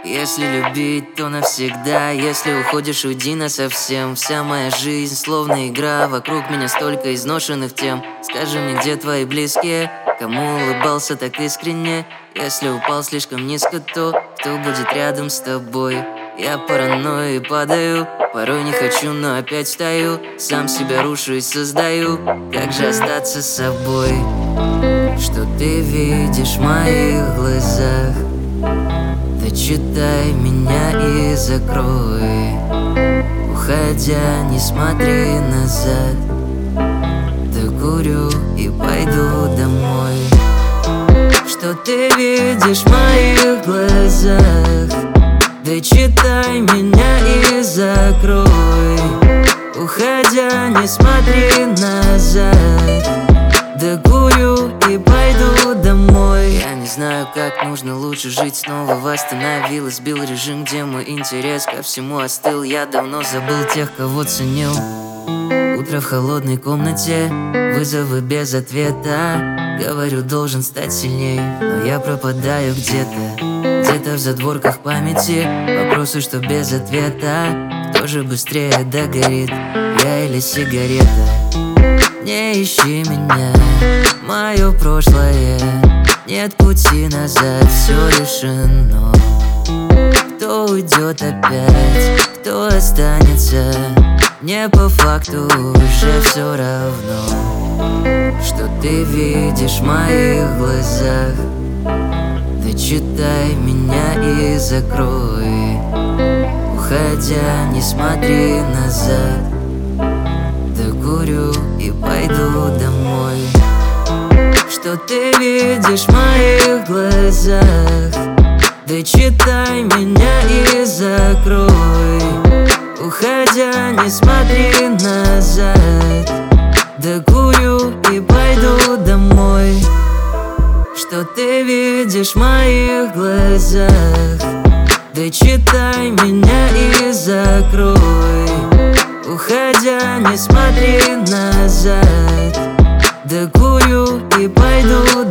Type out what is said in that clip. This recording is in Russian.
Если любить, то навсегда. Если уходишь, уйди насовсем. Вся моя жизнь словно игра. Вокруг меня столько изношенных тем. Скажи мне, где твои близкие? Кому улыбался так искренне? Если упал слишком низко, то кто будет рядом с тобой? Я паранойю и падаю. Порой не хочу, но опять встаю. Сам себя рушу и создаю. Как же остаться с собой? Что ты видишь в моих глазах? Дочитай меня и закрой. Уходя, не смотри назад. Докурю и пойду домой. Что ты видишь в моих глазах? Дочитай меня и закрой. Уходя, не смотри назад. Докурю и пойду домой. Я не знаю, как нужно лучше жить. Снова восстановил, сбил режим, где мой интерес ко всему остыл. Я давно забыл тех, кого ценил. Утро в холодной комнате, вызовы без ответа. Говорю, должен стать сильней, но я пропадаю где-то в задворках памяти. Вопросы, что без ответа. Кто же быстрее догорит, я или сигарета? Не ищи меня, мое прошлое. Нет пути назад, все решено. Кто уйдет опять, кто останется? Мне по факту уже все равно. Что ты видишь в моих глазах? Дочитай меня и закрой. Уходя, не смотри назад. Докурю и пойду домой. Что ты видишь в моих глазах? Дочитай меня и закрой. Уходя, не смотри назад. Докурю и пойду домой. Что ты видишь в моих глазах? Дочитай меня и закрой. Уходя, не смотри назад. Докурю и пойду